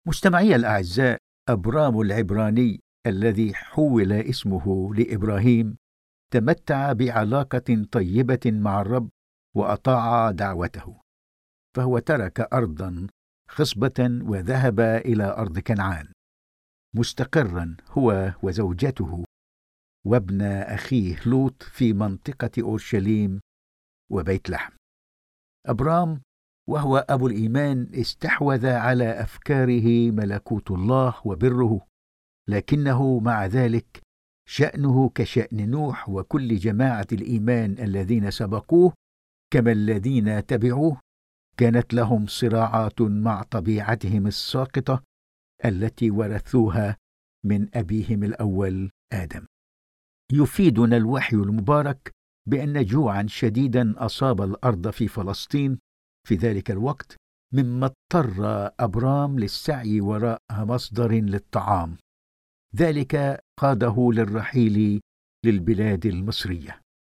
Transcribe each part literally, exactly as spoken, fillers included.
مستمعي الأعزاء، أبرام العبراني الذي حول اسمه لإبراهيم تمتع بعلاقة طيبة مع الرب وأطاع دعوته، فهو ترك أرضا خصبة وذهب إلى أرض كنعان مستقرا هو وزوجته وابن أخيه لوط في منطقة أورشليم وبيت لحم. أبرام وهو أبو الإيمان استحوذ على أفكاره ملكوت الله وبره، لكنه مع ذلك شأنه كشأن نوح وكل جماعة الإيمان الذين سبقوه كما الذين تبعوه، كانت لهم صراعات مع طبيعتهم الساقطة التي ورثوها من أبيهم الأول آدم. يفيدنا الوحي المبارك بأن جوعا شديدا أصاب الأرض في فلسطين في ذلك الوقت، مما اضطر أبرام للسعي وراء مصدر للطعام، ذلك قاده للرحيل للبلاد المصرية.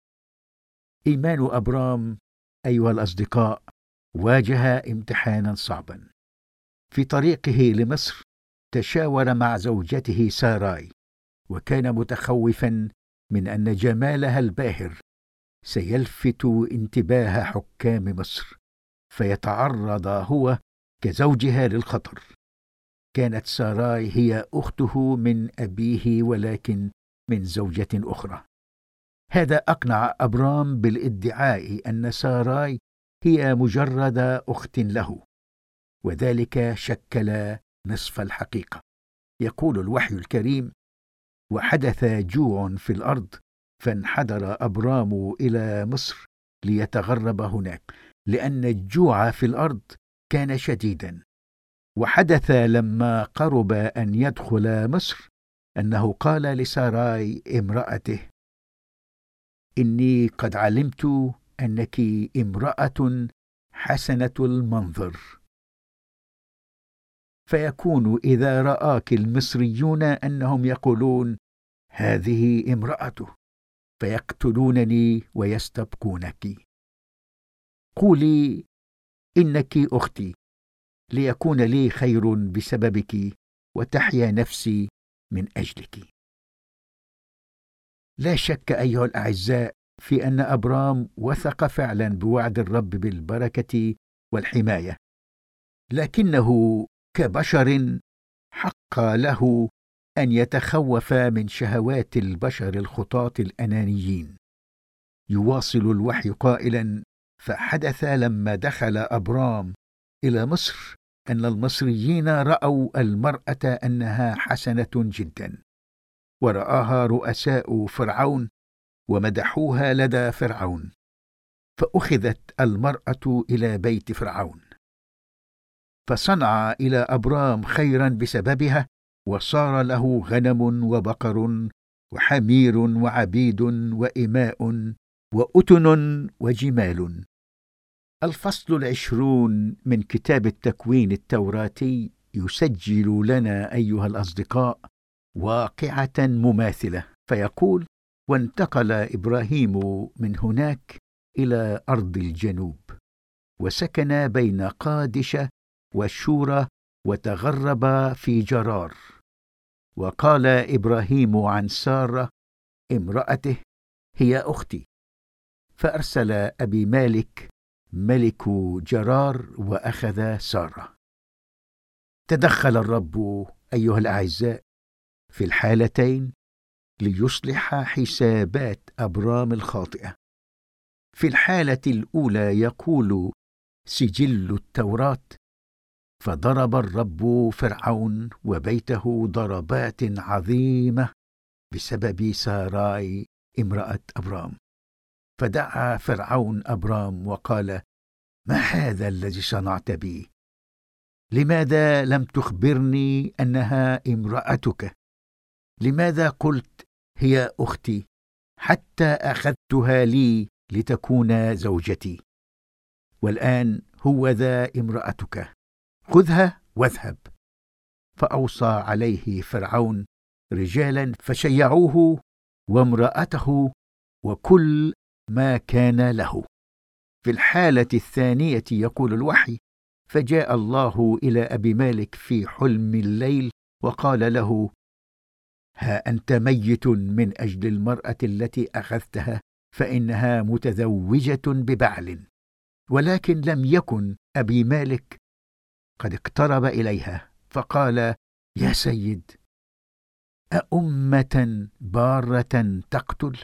إيمان أبرام أيها الأصدقاء واجه امتحانا صعبا. في طريقه لمصر تشاور مع زوجته ساراي، وكان متخوفا من أن جمالها الباهر سيلفت انتباه حكام مصر فيتعرض هو كزوجها للخطر. كانت ساراي هي أخته من أبيه ولكن من زوجة أخرى. هذا أقنع أبرام بالادعاء أن ساراي هي مجرد أخت له، وذلك شكل نصف الحقيقة. يقول الوحي الكريم: وحدث جوع في الأرض فانحدر أبرام إلى مصر ليتغرب هناك، لأن الجوع في الأرض كان شديدا. وحدث لما قرب أن يدخل مصر أنه قال لساراي امرأته: إني قد علمت أنك امرأة حسنة المنظر، فيكون إذا رآك المصريون أنهم يقولون هذه امرأته فيقتلونني ويستبقونك. قولي إنك أختي ليكون لي خير بسببك وتحيا نفسي من أجلك. لا شك أيها الأعزاء في أن أبرام وثق فعلا بوعد الرب بالبركة والحماية، لكنه كبشر حق له أن يتخوف من شهوات البشر الخطاة الأنانيين. يواصل الوحي قائلا: فحدث لما دخل أبرام إلى مصر أن المصريين رأوا المرأة أنها حسنة جدا، ورآها رؤساء فرعون ومدحوها لدى فرعون، فأخذت المرأة إلى بيت فرعون، فصنع إلى أبرام خيرا بسببها، وصار له غنم وبقر وحمير وعبيد وإماء وأتن وجمال. الفصل العشرون من كتاب التكوين التوراتي يسجل لنا أيها الأصدقاء واقعة مماثلة، فيقول: وانتقل إبراهيم من هناك إلى أرض الجنوب، وسكن بين قادش وشورى، وتغرب في جرار. وقال إبراهيم عن سارة امرأته: هي أختي. فأرسل أبي مالك ملك جرار وأخذ سارة. تدخل الرب أيها الأعزاء في الحالتين ليصلح حسابات أبرام الخاطئة. في الحالة الأولى يقول سجل التوراة: فضرب الرب فرعون وبيته ضربات عظيمة بسبب ساراي امرأة أبرام. فدعا فرعون أبرام وقال: ما هذا الذي صنعت بي؟ لماذا لم تخبرني أنها امرأتك؟ لماذا قلت هي أختي حتى أخذتها لي لتكون زوجتي؟ والآن هو ذا امرأتك، خذها واذهب. فأوصى عليه فرعون رجالا فشيعوه وامرأته وكل ما كان له. في الحالة الثانية يقول الوحي: فجاء الله إلى أبي مالك في حلم الليل وقال له: ها أنت ميت من أجل المرأة التي أخذتها، فإنها متزوجة ببعل. ولكن لم يكن أبي مالك قد اقترب إليها، فقال: يا سيد، أأمة بارة تقتل؟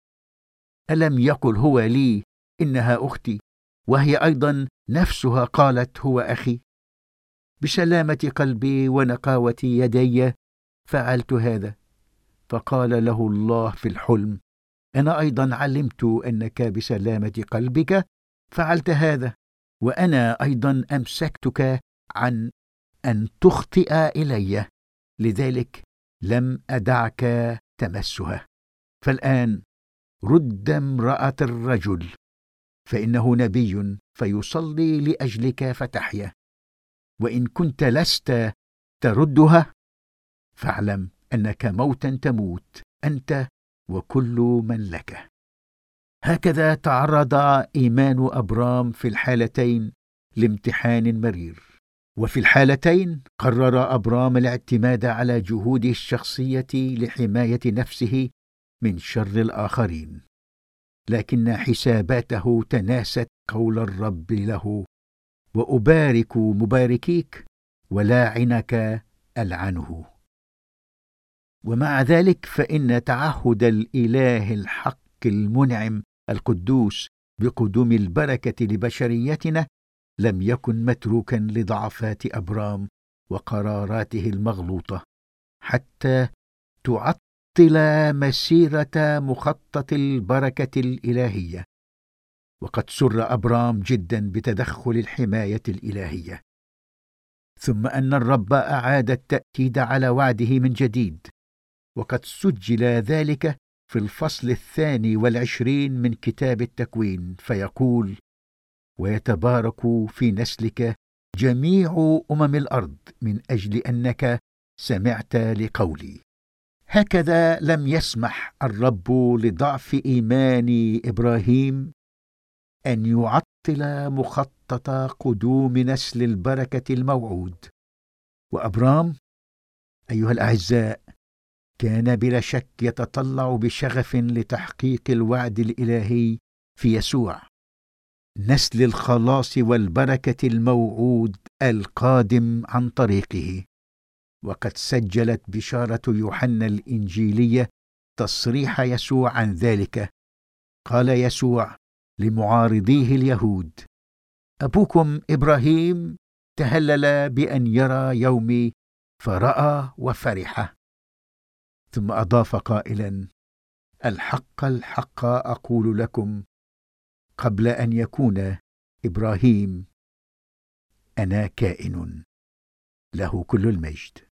ألم يقل هو لي إنها أختي، وهي أيضا نفسها قالت هو أخي؟ بسلامة قلبي ونقاوة يدي فعلت هذا. فقال له الله في الحلم: أنا أيضا علمت أنك بسلامة قلبك فعلت هذا، وأنا أيضا أمسكتك عن أن تخطئ إلي، لذلك لم أدعك تمسها. فالآن رد امرأة الرجل، فإنه نبي فيصلي لأجلك فتحيا. وإن كنت لست تردها فاعلم أنك موتا تموت أنت وكل من لك. هكذا تعرض إيمان أبرام في الحالتين لامتحان مرير، وفي الحالتين قرر أبرام الاعتماد على جهوده الشخصية لحماية نفسه من شر الآخرين، لكن حساباته تناست قول الرب له: وأبارك مباركيك ولاعنك ألعنه. ومع ذلك فإن تعهد الإله الحق المنعم القدوس بقدوم البركة لبشريتنا لم يكن متروكا لضعفات أبرام وقراراته المغلوطة حتى تعطل مسيرة مخطط البركة الإلهية. وقد سر أبرام جدا بتدخل الحماية الإلهية، ثم أن الرب أعاد التأكيد على وعده من جديد، وقد سجل ذلك في الفصل الثاني والعشرين من كتاب التكوين، فيقول: ويتبارك في نسلك جميع أمم الأرض من أجل أنك سمعت لقولي. هكذا لم يسمح الرب لضعف إيمان إبراهيم أن يعطل مخطط قدوم نسل البركة الموعود. وأبرام أيها الأعزاء كان بلا شك يتطلع بشغف لتحقيق الوعد الإلهي في يسوع، نسل الخلاص والبركة الموعود القادم عن طريقه. وقد سجلت بشارة يوحنا الإنجيلية تصريح يسوع عن ذلك. قال يسوع لمعارضيه اليهود: أبوكم إبراهيم تهلل بأن يرى يومي فرأى وفرح. ثم أضاف قائلا: الحق الحق أقول لكم، قبل أن يكون إبراهيم أنا كائن. له كل المجد.